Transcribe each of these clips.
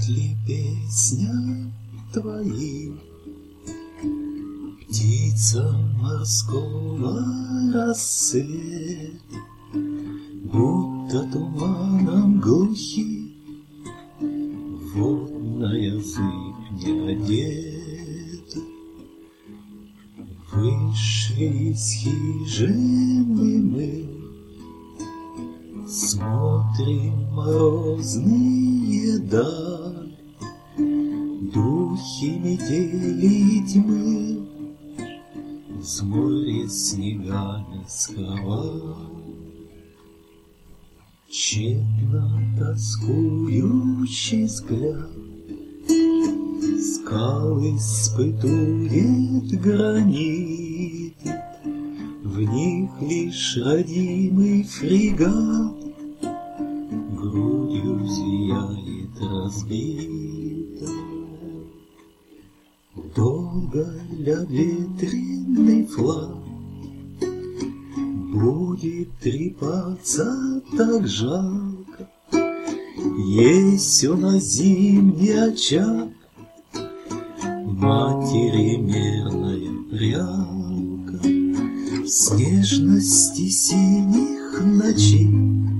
ли песня твоим птица морского рассвет, будто туманом глухи водная зыбь не одета. Вышли из хижины мы, смотрим морозные даль, духи метели тьмы взморье снегами сковал. Тщетно тоскующий взгляд скалы испытует граниты, в них лишь родимый фрегат грудью зияет разбита. Долго ля ветреный флаг будет трепаться так жалко, есть у нас зимний очаг, матери мерная прялка. В снежности синих ночей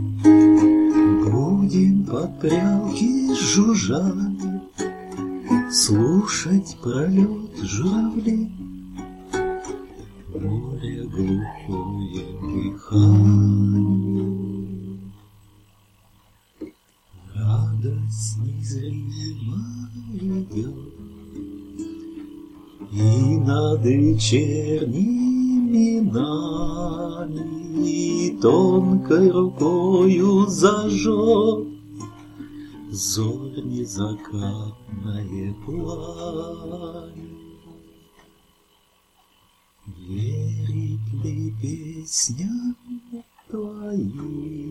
будем под прялки жужжать слушать пролет журавлей, море глухое дыхание. Радость незримо идет, и над вечерними нами тонкой рукою зажжет зорь закатное пламя. Верит ли песня твоим